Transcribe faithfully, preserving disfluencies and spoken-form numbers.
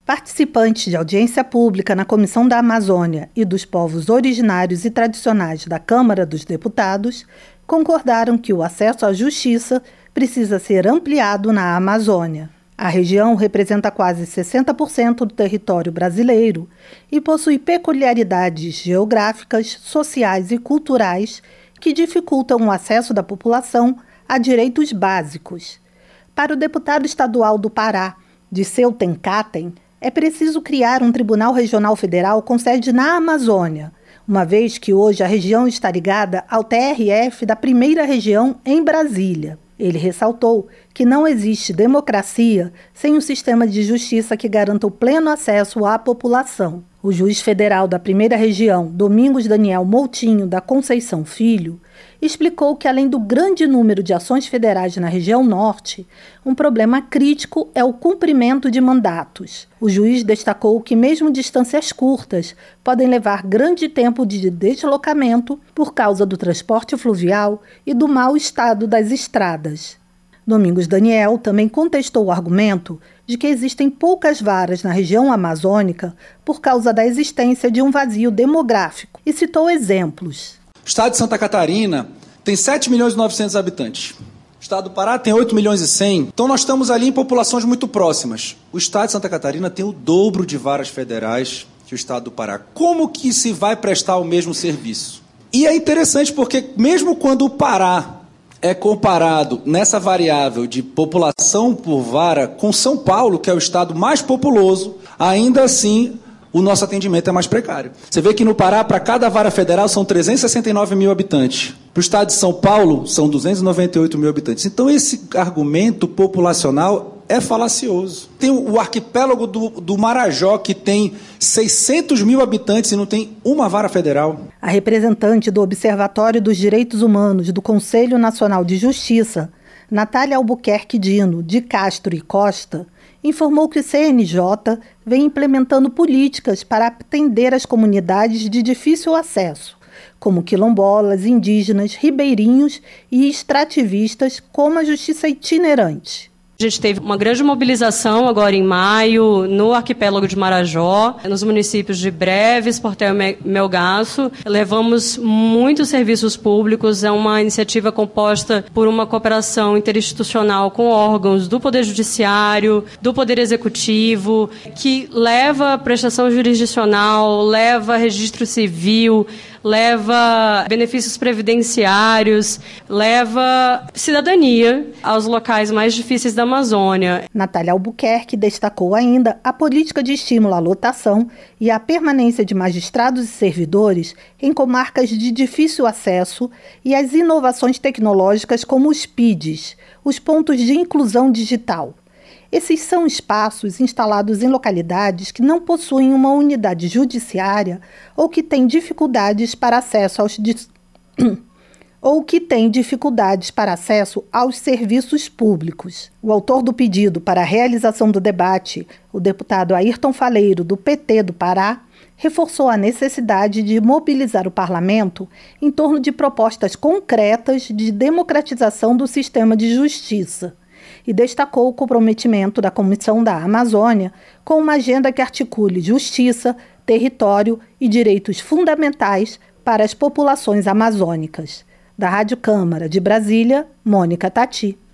Participantes de audiência pública na Comissão da Amazônia e dos Povos Originários e Tradicionais da Câmara dos Deputados concordaram que o acesso à justiça precisa ser ampliado na Amazônia. A região representa quase sessenta por cento do território brasileiro e possui peculiaridades geográficas, sociais e culturais que dificultam o acesso da população a direitos básicos. Para o deputado estadual do Pará, Diceu Tencaten, é preciso criar um Tribunal Regional Federal com sede na Amazônia, uma vez que hoje a região está ligada ao T R F da primeira região em Brasília. Ele ressaltou que não existe democracia sem um sistema de justiça que garanta o pleno acesso à população. O juiz federal da primeira região, Domingos Daniel Moutinho da Conceição Filho, explicou que, além do grande número de ações federais na região norte, um problema crítico é o cumprimento de mandatos. O juiz destacou que mesmo distâncias curtas podem levar grande tempo de deslocamento por causa do transporte fluvial e do mau estado das estradas. Domingos Daniel também contestou o argumento de que existem poucas varas na região amazônica por causa da existência de um vazio demográfico e citou exemplos. O estado de Santa Catarina tem sete milhões e novecentos habitantes. O estado do Pará tem oito milhões e cem. Então nós estamos ali em populações muito próximas. O estado de Santa Catarina tem o dobro de varas federais que o estado do Pará. Como que se vai prestar o mesmo serviço? E é interessante porque mesmo quando o Pará é comparado nessa variável de população por vara com São Paulo, que é o estado mais populoso, ainda assim o nosso atendimento é mais precário. Você vê que no Pará, para cada vara federal, são trezentos e sessenta e nove mil habitantes. Para o estado de São Paulo, são duzentos e noventa e oito mil habitantes. Então, esse argumento populacional é falacioso. Tem o arquipélago do, do Marajó, que tem seiscentos mil habitantes e não tem uma vara federal. A representante do Observatório dos Direitos Humanos do Conselho Nacional de Justiça, Natália Albuquerque Dino, de Castro e Costa, informou que o C N J vem implementando políticas para atender as comunidades de difícil acesso, como quilombolas, indígenas, ribeirinhos e extrativistas, como a justiça itinerante. A gente teve uma grande mobilização agora em maio no arquipélago de Marajó, nos municípios de Breves, Portel e Melgaço. Levamos muitos serviços públicos, é uma iniciativa composta por uma cooperação interinstitucional com órgãos do Poder Judiciário, do Poder Executivo, que leva prestação jurisdicional, leva registro civil, leva benefícios previdenciários, leva cidadania aos locais mais difíceis da Amazônia. Natália Albuquerque destacou ainda a política de estímulo à lotação e à permanência de magistrados e servidores em comarcas de difícil acesso e as inovações tecnológicas como os P I Ds, os pontos de inclusão digital. Esses são espaços instalados em localidades que não possuem uma unidade judiciária ou que têm dificuldades para acesso aos dis... ou que têm dificuldades para acesso aos serviços públicos. O autor do pedido para a realização do debate, o deputado Ayrton Faleiro, do P T do Pará, reforçou a necessidade de mobilizar o parlamento em torno de propostas concretas de democratização do sistema de justiça e destacou o comprometimento da Comissão da Amazônia com uma agenda que articule justiça, território e direitos fundamentais para as populações amazônicas. Da Rádio Câmara de Brasília, Mônica Tati.